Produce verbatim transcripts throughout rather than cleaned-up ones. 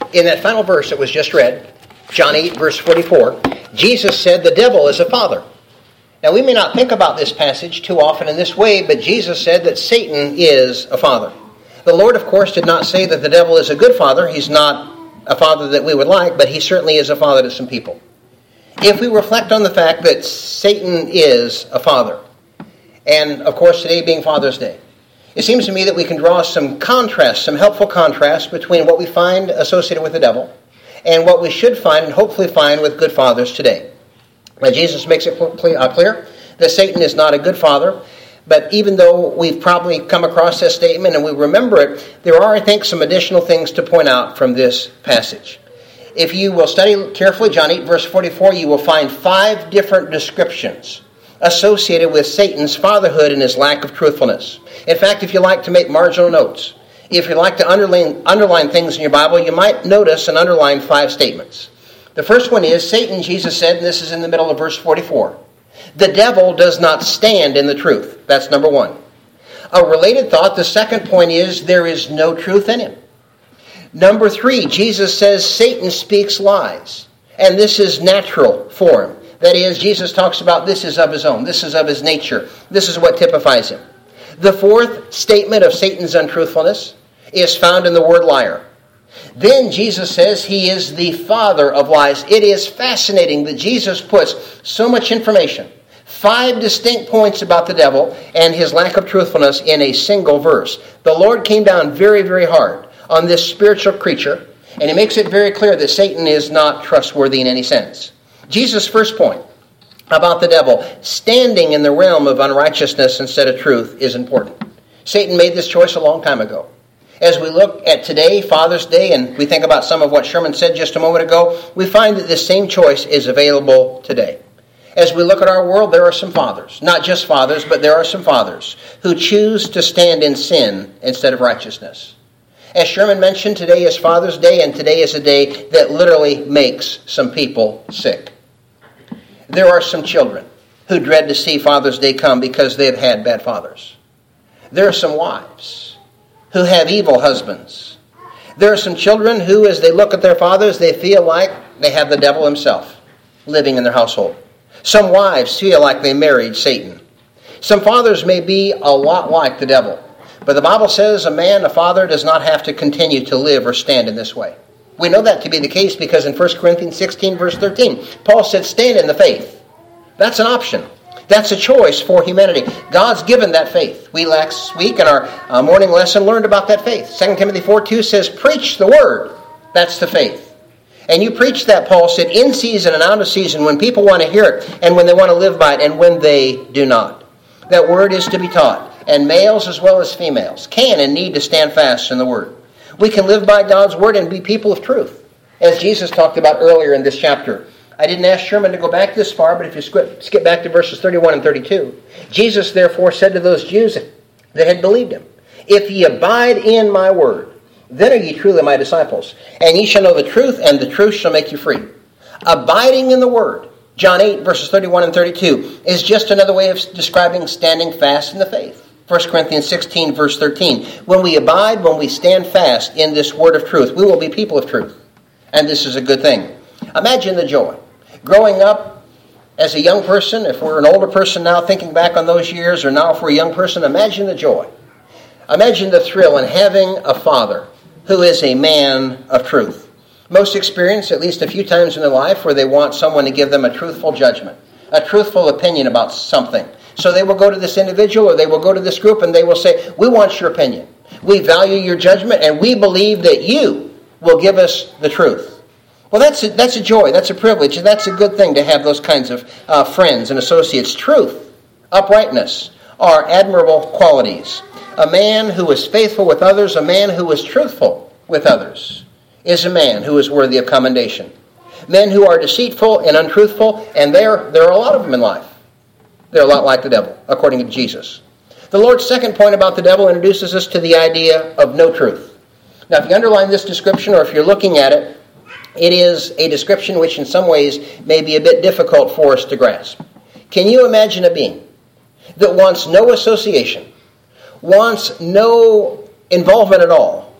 In that final verse that was just read, John eight, verse forty-four, Jesus said the devil is a father. Now, we may not think about this passage too often in this way, but Jesus said that Satan is a father. The Lord, of course, did not say that the devil is a good father. He's not a father that we would like, but he certainly is a father to some people. If we reflect on the fact that Satan is a father, and, of course, today being Father's Day, it seems to me that we can draw some contrast, some helpful contrast between what we find associated with the devil and what we should find and hopefully find with good fathers today. Now, Jesus makes it clear that Satan is not a good father, but even though we've probably come across this statement and we remember it, there are, I think, some additional things to point out from this passage. If you will study carefully John eight, verse forty-four, you will find five different descriptions associated with Satan's fatherhood and his lack of truthfulness. In fact, if you like to make marginal notes, if you like to underline, underline things in your Bible, you might notice and underline five statements. The first one is, Satan, Jesus said, and this is in the middle of verse forty-four, the devil does not stand in the truth. That's number one. A related thought, the second point is, there is no truth in him. Number three, Jesus says Satan speaks lies, and this is natural for him. That is, Jesus talks about this is of his own, this is of his nature, this is what typifies him. The fourth statement of Satan's untruthfulness is found in the word liar. Then Jesus says he is the father of lies. It is fascinating that Jesus puts so much information, five distinct points about the devil and his lack of truthfulness in a single verse. The Lord came down very, very hard on this spiritual creature, and he makes it very clear that Satan is not trustworthy in any sense. Jesus' first point about the devil standing in the realm of unrighteousness instead of truth is important. Satan made this choice a long time ago. As we look at today, Father's Day, and we think about some of what Sherman said just a moment ago, we find that this same choice is available today. As we look at our world, there are some fathers, not just fathers, but there are some fathers who choose to stand in sin instead of righteousness. As Sherman mentioned, today is Father's Day, and today is a day that literally makes some people sick. There are some children who dread to see Father's Day come because they've had bad fathers. There are some wives who have evil husbands. There are some children who, as they look at their fathers, they feel like they have the devil himself living in their household. Some wives feel like they married Satan. Some fathers may be a lot like the devil. But the Bible says a man, a father, does not have to continue to live or stand in this way. We know that to be the case because in First Corinthians sixteen, verse thirteen, Paul said, stand in the faith. That's an option. That's a choice for humanity. God's given that faith. We last week in our uh, morning lesson learned about that faith. Second Timothy four two says, preach the word. That's the faith. And you preach that, Paul said, in season and out of season, when people want to hear it and when they want to live by it and when they do not. That word is to be taught. And males as well as females can and need to stand fast in the word. We can live by God's word and be people of truth, as Jesus talked about earlier in this chapter. I didn't ask Sherman to go back this far, but if you skip back to verses thirty-one and thirty-two, Jesus therefore said to those Jews that had believed him, if ye abide in my word, then are ye truly my disciples, and ye shall know the truth, and the truth shall make you free. Abiding in the word, John eight, verses thirty-one and thirty-two, is just another way of describing standing fast in the faith. First Corinthians sixteen, verse thirteen, when we abide, when we stand fast in this word of truth, we will be people of truth. And this is a good thing. Imagine the joy. Growing up as a young person, if we're an older person now thinking back on those years, or now if we're a young person, imagine the joy. Imagine the thrill in having a father who is a man of truth. Most experience at least a few times in their life where they want someone to give them a truthful judgment, a truthful opinion about something. So they will go to this individual or they will go to this group and they will say, we want your opinion. We value your judgment and we believe that you will give us the truth. Well, that's a, that's a joy, that's a privilege, and that's a good thing to have those kinds of uh, friends and associates. Truth, uprightness are admirable qualities. A man who is faithful with others, a man who is truthful with others, is a man who is worthy of commendation. Men who are deceitful and untruthful, and there, there are a lot of them in life. They're a lot like the devil, according to Jesus. The Lord's second point about the devil introduces us to the idea of no truth. Now, if you underline this description, or if you're looking at it, it is a description which in some ways may be a bit difficult for us to grasp. Can you imagine a being that wants no association, wants no involvement at all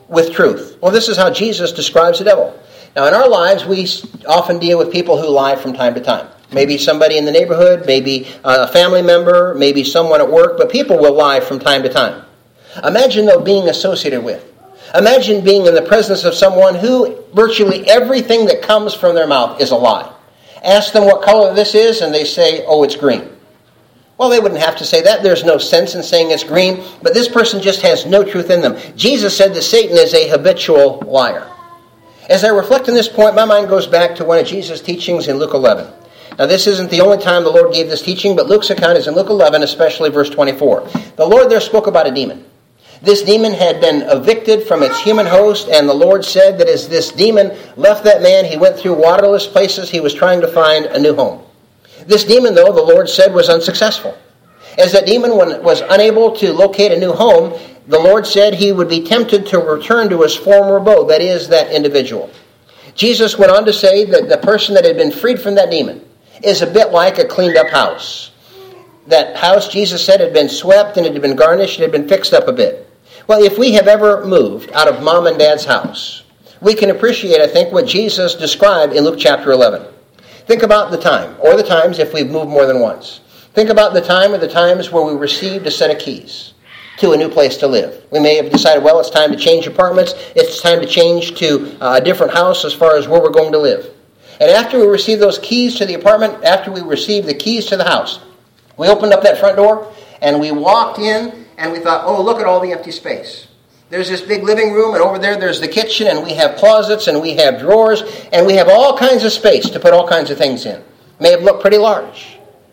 with truth. Well, this is how Jesus describes the devil. Now, in our lives, we often deal with people who lie from time to time. Maybe somebody in the neighborhood, maybe a family member, maybe someone at work, but people will lie from time to time. Imagine, though, being associated with. Imagine being in the presence of someone who virtually everything that comes from their mouth is a lie. Ask them what color this is, and they say, oh, it's green. Well, they wouldn't have to say that. There's no sense in saying it's green, but this person just has no truth in them. Jesus said that Satan is a habitual liar. As I reflect on this point, my mind goes back to one of Jesus' teachings in Luke eleven. Now, this isn't the only time the Lord gave this teaching, but Luke's account is in Luke eleven, especially verse twenty-four. The Lord there spoke about a demon. This demon had been evicted from its human host, and the Lord said that as this demon left that man, he went through waterless places. He was trying to find a new home. This demon, though, the Lord said was unsuccessful. As that demon was unable to locate a new home, the Lord said he would be tempted to return to his former abode, that is, that individual. Jesus went on to say that the person that had been freed from that demon is a bit like a cleaned-up house. That house, Jesus said, had been swept and it had been garnished and had been fixed up a bit. Well, if we have ever moved out of mom and dad's house, we can appreciate, I think, what Jesus described in Luke chapter eleven. Think about the time, or the times if we've moved more than once. Think about the time or the times where we received a set of keys to a new place to live. We may have decided, well, it's time to change apartments. It's time to change to a different house as far as where we're going to live. And after we received those keys to the apartment, after we received the keys to the house, we opened up that front door and we walked in and we thought, oh, look at all the empty space. There's this big living room, and over there there's the kitchen, and we have closets, and we have drawers, and we have all kinds of space to put all kinds of things in. May have looked pretty large.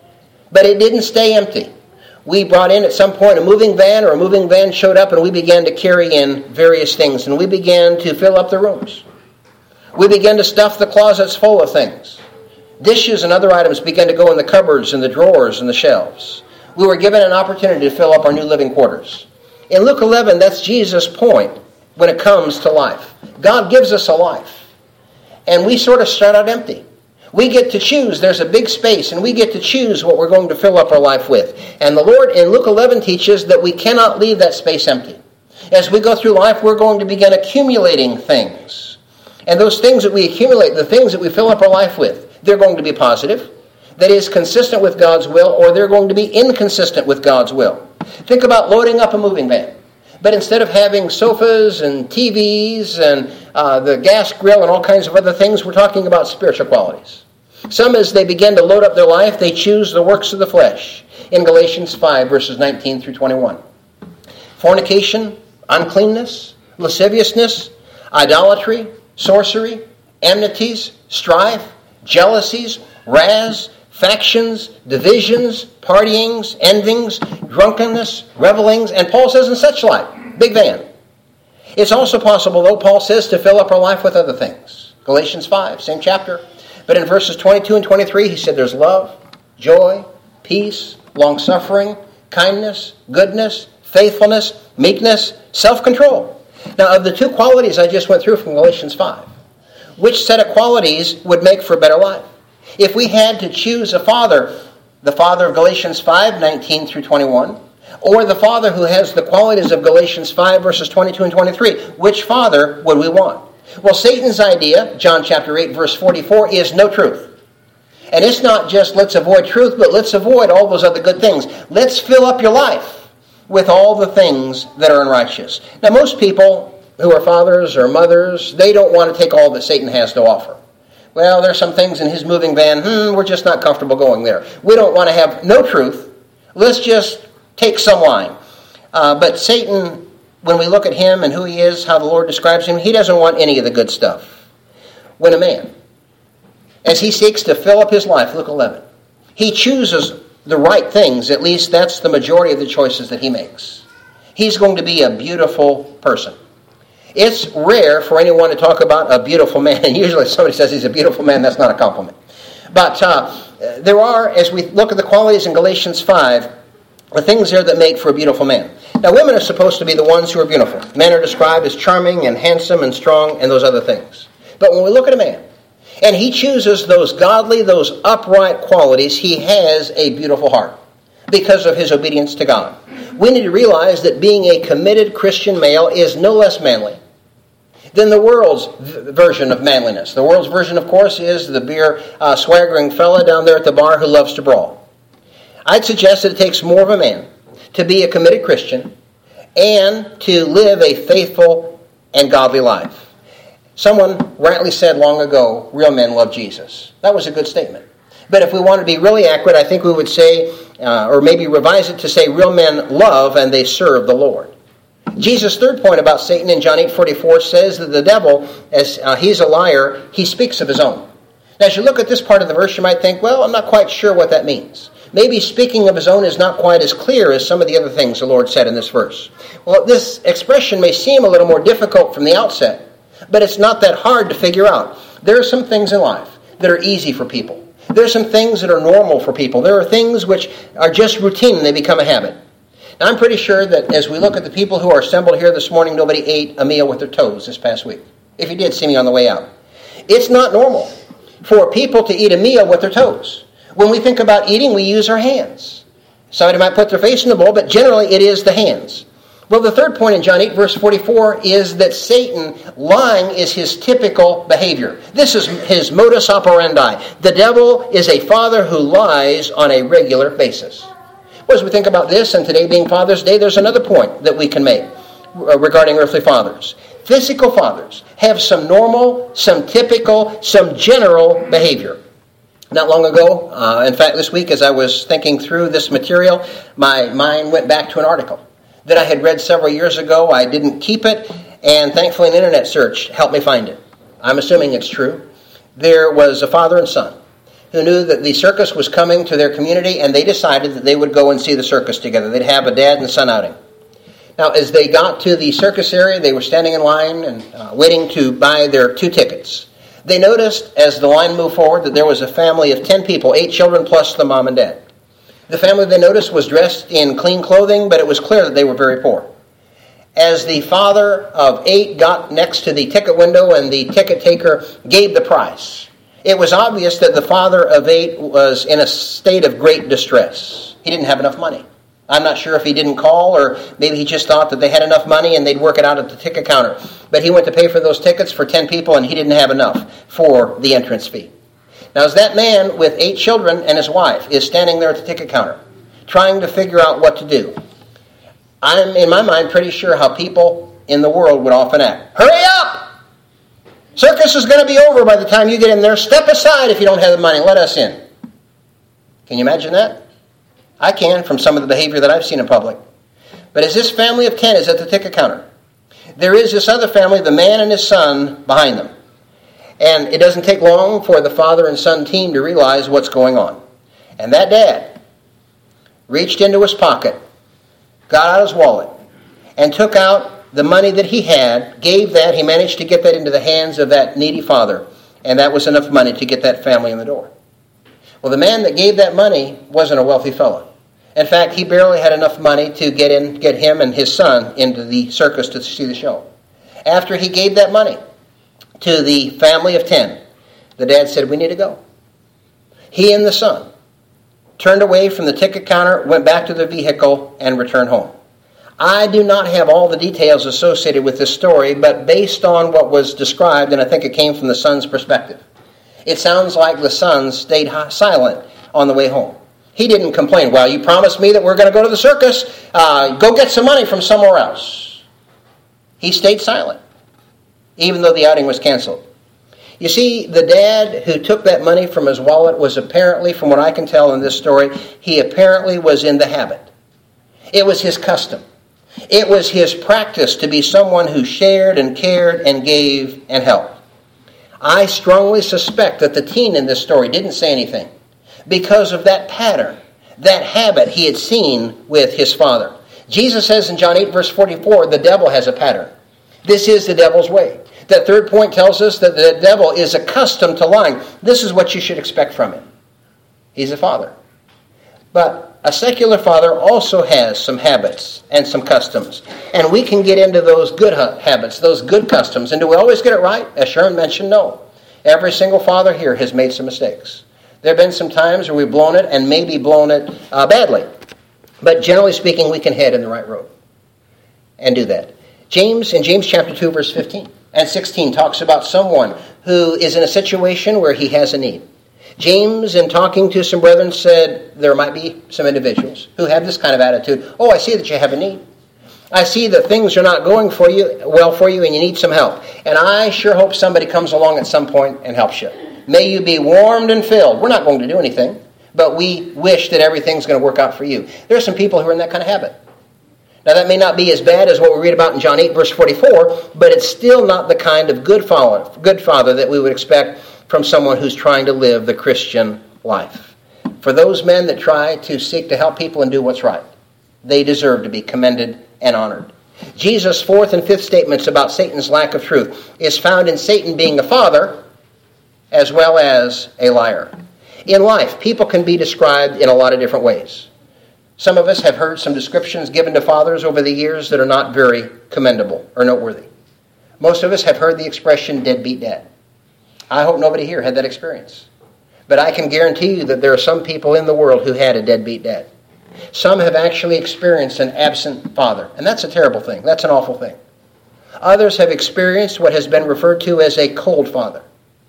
But it didn't stay empty. We brought in at some point a moving van, or a moving van showed up, and we began to carry in various things, and we began to fill up the rooms. We began to stuff the closets full of things. Dishes and other items began to go in the cupboards and the drawers and the shelves. We were given an opportunity to fill up our new living quarters. In Luke eleven, that's Jesus' point when it comes to life. God gives us a life, and we sort of start out empty. We get to choose. There's a big space, and we get to choose what we're going to fill up our life with. And the Lord in Luke eleven teaches that we cannot leave that space empty. As we go through life, we're going to begin accumulating things. And those things that we accumulate, the things that we fill up our life with, they're going to be positive, that is consistent with God's will, or they're going to be inconsistent with God's will. Think about loading up a moving van. But instead of having sofas and T Vs and uh, the gas grill and all kinds of other things, we're talking about spiritual qualities. Some, as they begin to load up their life, they choose the works of the flesh. In Galatians five, verses nineteen through twenty-one. Fornication, uncleanness, lasciviousness, idolatry, sorcery, enmities, strife, jealousies, wraths, factions, divisions, partyings, envyings, drunkenness, revelings, and Paul says and such like. Big van. It's also possible, though, Paul says, to fill up our life with other things. Galatians five, same chapter. But in verses twenty-two and twenty-three, he said there's love, joy, peace, long-suffering, kindness, goodness, faithfulness, meekness, self-control. Now, of the two qualities I just went through from Galatians five, which set of qualities would make for a better life? If we had to choose a father, the father of Galatians five, nineteen through twenty-one, or the father who has the qualities of Galatians five, verses twenty-two and twenty-three, which father would we want? Well, Satan's idea, John chapter eight, verse forty-four, is no truth. And it's not just let's avoid truth, but let's avoid all those other good things. Let's fill up your life with all the things that are unrighteous. Now, most people who are fathers or mothers, they don't want to take all that Satan has to offer. Well, there's some things in his moving van, hmm, we're just not comfortable going there. We don't want to have no truth. Let's just take some line. Uh, but Satan, when we look at him and who he is, how the Lord describes him, he doesn't want any of the good stuff. When a man, as he seeks to fill up his life, Luke eleven, he chooses the right things, at least that's the majority of the choices that he makes. He's going to be a beautiful person. It's rare for anyone to talk about a beautiful man. And usually if somebody says he's a beautiful man, that's not a compliment. But uh, there are, as we look at the qualities in Galatians five, the things there that make for a beautiful man. Now, women are supposed to be the ones who are beautiful. Men are described as charming and handsome and strong and those other things. But when we look at a man, and he chooses those godly, those upright qualities, he has a beautiful heart because of his obedience to God. We need to realize that being a committed Christian male is no less manly than the world's v- version of manliness. The world's version, of course, is the beer uh, swaggering fella down there at the bar who loves to brawl. I'd suggest that it takes more of a man to be a committed Christian and to live a faithful and godly life. Someone rightly said long ago, real men love Jesus. That was a good statement. But if we want to be really accurate, I think we would say, uh, or maybe revise it to say, real men love and they serve the Lord. Jesus' third point about Satan in John eight forty-four says that the devil, as uh, he's a liar, he speaks of his own. Now, as you look at this part of the verse, you might think, well, I'm not quite sure what that means. Maybe speaking of his own is not quite as clear as some of the other things the Lord said in this verse. Well, this expression may seem a little more difficult from the outset, but it's not that hard to figure out. There are some things in life that are easy for people. There are some things that are normal for people. There are things which are just routine and they become a habit. Now, I'm pretty sure that as we look at the people who are assembled here this morning, nobody ate a meal with their toes this past week. If you did, see me on the way out. It's not normal for people to eat a meal with their toes. When we think about eating, we use our hands. Somebody might put their face in the bowl, but generally it is the hands. Well, the third point in John eight, verse forty-four, is that Satan, lying is his typical behavior. This is his modus operandi. The devil is a father who lies on a regular basis. Well, as we think about this, and today being Father's Day, there's another point that we can make regarding earthly fathers. Physical fathers have some normal, some typical, some general behavior. Not long ago, uh, in fact, this week, as I was thinking through this material, my mind went back to an article that I had read several years ago. I didn't keep it, and thankfully an internet search helped me find it. I'm assuming it's true. There was a father and son who knew that the circus was coming to their community, and they decided that they would go and see the circus together. They'd have a dad and son outing. Now, as they got to the circus area, they were standing in line and uh, waiting to buy their two tickets. They noticed, as the line moved forward, that there was a family of ten people, eight children plus the mom and dad. The family, they noticed, was dressed in clean clothing, but it was clear that they were very poor. As the father of eight got next to the ticket window and the ticket taker gave the price, it was obvious that the father of eight was in a state of great distress. He didn't have enough money. I'm not sure if he didn't call or maybe he just thought that they had enough money and they'd work it out at the ticket counter. But he went to pay for those tickets for ten people and he didn't have enough for the entrance fee. Now, as that man with eight children and his wife is standing there at the ticket counter trying to figure out what to do, I'm, in my mind, pretty sure how people in the world would often act. Hurry up! Circus is going to be over by the time you get in there. Step aside if you don't have the money. Let us in. Can you imagine that? I can, from some of the behavior that I've seen in public. But as this family of ten is at the ticket counter, there is this other family, the man and his son, behind them. And it doesn't take long for the father and son team to realize what's going on. And that dad reached into his pocket, got out his wallet, and took out the money that he had, gave that. He managed to get that into the hands of that needy father, and that was enough money to get that family in the door. Well, the man that gave that money wasn't a wealthy fellow. In fact, he barely had enough money to get in, get him and his son into the circus to see the show. After he gave that money to the family of ten, the dad said, "We need to go." He and the son turned away from the ticket counter, went back to their vehicle, and returned home. I do not have all the details associated with this story, but based on what was described, and I think it came from the son's perspective, it sounds like the son stayed silent on the way home. He didn't complain. "Well, you promised me that we're going to go to the circus. Uh, go get some money from somewhere else." He stayed silent, even though the outing was canceled. You see, the dad who took that money from his wallet was apparently, from what I can tell in this story, he apparently was in the habit. It was his custom. It was his practice to be someone who shared and cared and gave and helped. I strongly suspect that the teen in this story didn't say anything because of that pattern, that habit he had seen with his father. Jesus says in John eight, verse forty-four, the devil has a pattern. This is the devil's way. That third point tells us that the devil is accustomed to lying. This is what you should expect from him. He's a father. But a secular father also has some habits and some customs. And we can get into those good habits, those good customs. And do we always get it right? As Sharon mentioned, no. Every single father here has made some mistakes. There have been some times where we've blown it and maybe blown it uh, badly. But generally speaking, we can head in the right road and do that. James, in James chapter two, verse fifteen, and sixteen talks about someone who is in a situation where he has a need. James, in talking to some brethren, said there might be some individuals who have this kind of attitude. Oh, I see that you have a need. I see that things are not going for you well for you and you need some help. And I sure hope somebody comes along at some point and helps you. May you be warmed and filled. We're not going to do anything, but we wish that everything's going to work out for you. There are some people who are in that kind of habit. Now, that may not be as bad as what we read about in John eight, verse forty-four, but it's still not the kind of good father, good father that we would expect from someone who's trying to live the Christian life. For those men that try to seek to help people and do what's right, they deserve to be commended and honored. Jesus' fourth and fifth statements about Satan's lack of truth is found in Satan being a father as well as a liar. In life, people can be described in a lot of different ways. Some of us have heard some descriptions given to fathers over the years that are not very commendable or noteworthy. Most of us have heard the expression deadbeat dad. I hope nobody here had that experience. But I can guarantee you that there are some people in the world who had a deadbeat dad. Some have actually experienced an absent father, and that's a terrible thing. That's an awful thing. Others have experienced what has been referred to as a cold father.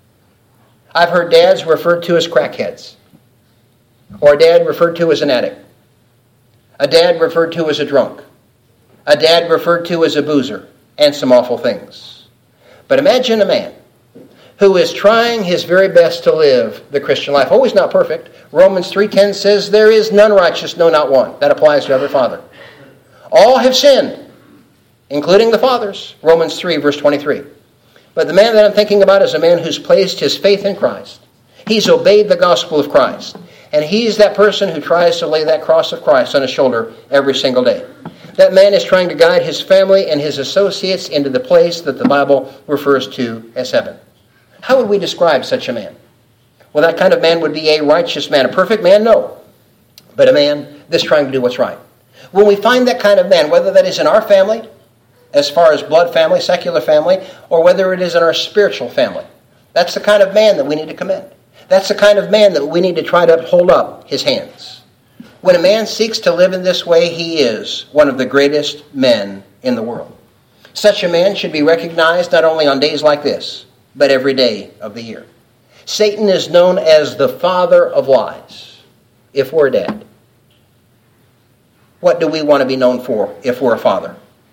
I've heard dads referred to as crackheads, or a dad referred to as an addict, a dad referred to as a drunk, a dad referred to as a boozer, and some awful things. But imagine a man who is trying his very best to live the Christian life. Always not perfect. Romans three ten says, there is none righteous, no, not one. That applies to every father. All have sinned, including the fathers. Romans three, verse twenty-three. But the man that I'm thinking about is a man who's placed his faith in Christ. He's obeyed the gospel of Christ. And he's that person who tries to lay that cross of Christ on his shoulder every single day. That man is trying to guide his family and his associates into the place that the Bible refers to as heaven. How would we describe such a man? Well, that kind of man would be a righteous man. A perfect man? No. But a man that's trying to do what's right. When we find that kind of man, whether that is in our family, as far as blood family, secular family, or whether it is in our spiritual family, that's the kind of man that we need to commend. That's the kind of man that we need to try to hold up his hands. When a man seeks to live in this way, he is one of the greatest men in the world. Such a man should be recognized not only on days like this, but every day of the year. Satan is known as the father of lies, if we're a dad. What do we want to be known for if we're a father?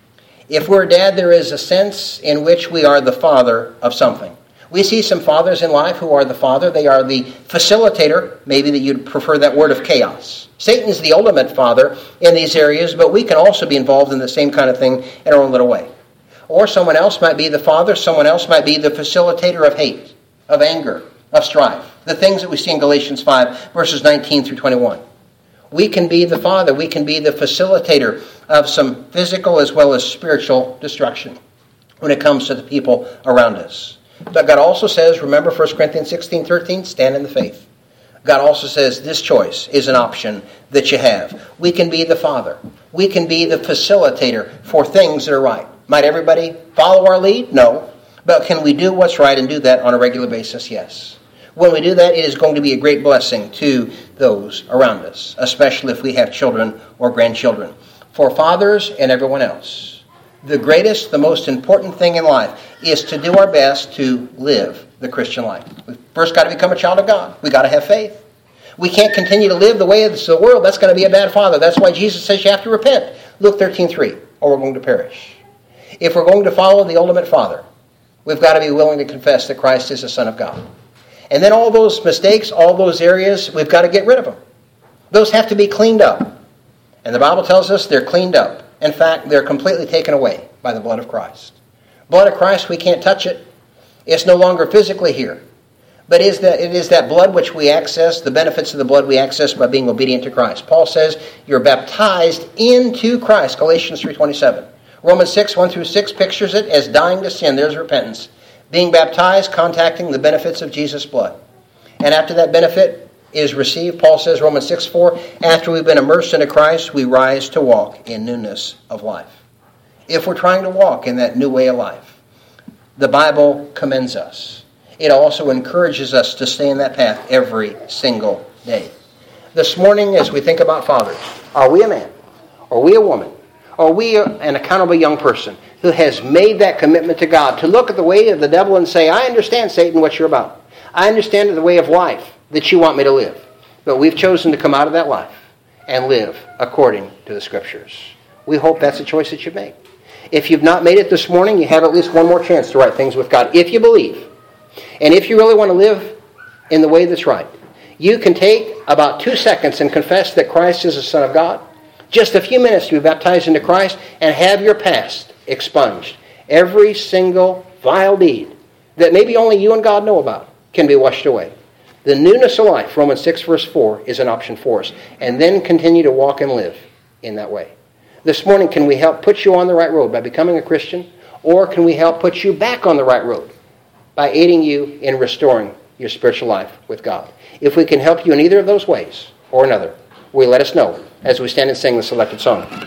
If we're a dad, there is a sense in which we are the father of something. We see some fathers in life who are the father. They are the facilitator, maybe that you'd prefer that word, of chaos. Satan's the ultimate father in these areas, but we can also be involved in the same kind of thing in our own little way. Or someone else might be the father, someone else might be the facilitator of hate, of anger, of strife. The things that we see in Galatians five, verses nineteen through twenty-one. We can be the father, we can be the facilitator of some physical as well as spiritual destruction when it comes to the people around us. But God also says, remember First Corinthians sixteen thirteen, stand in the faith. God also says this choice is an option that you have. We can be the father. We can be the facilitator for things that are right. Might everybody follow our lead? No. But can we do what's right and do that on a regular basis? Yes. When we do that, it is going to be a great blessing to those around us, especially if we have children or grandchildren. For fathers and everyone else, the greatest, the most important thing in life is to do our best to live the Christian life. We've first got to become a child of God. We've got to have faith. We can't continue to live the way of the world. That's going to be a bad father. That's why Jesus says you have to repent. Luke thirteen three, or we're going to perish. If we're going to follow the ultimate father, we've got to be willing to confess that Christ is the Son of God. And then all those mistakes, all those areas, we've got to get rid of them. Those have to be cleaned up. And the Bible tells us they're cleaned up. In fact, they're completely taken away by the blood of Christ. Blood of Christ, we can't touch it. It's no longer physically here. But it is that, it is that blood which we access, the benefits of the blood we access by being obedient to Christ. Paul says you're baptized into Christ, Galatians three twenty-seven. Romans six, one through six pictures it as dying to sin. There's repentance. Being baptized, contacting the benefits of Jesus' blood. And after that benefit is received, Paul says, Romans six four, after we've been immersed into Christ, we rise to walk in newness of life. If we're trying to walk in that new way of life, the Bible commends us. It also encourages us to stay in that path every single day. This morning, as we think about fathers, are we a man? Are we a woman? Are we an accountable young person who has made that commitment to God to look at the way of the devil and say, I understand, Satan, what you're about. I understand the way of life that you want me to live. But we've chosen to come out of that life and live according to the Scriptures. We hope that's a choice that you've made. If you've not made it this morning, you have at least one more chance to right things with God, if you believe. And if you really want to live in the way that's right, you can take about two seconds and confess that Christ is the Son of God. Just a few minutes to be baptized into Christ and have your past expunged. Every single vile deed that maybe only you and God know about can be washed away. The newness of life, Romans six verse four, is an option for us. And then continue to walk and live in that way. This morning, can we help put you on the right road by becoming a Christian? Or can we help put you back on the right road by aiding you in restoring your spiritual life with God? If we can help you in either of those ways or another, will you let us know as we stand and sing the selected song?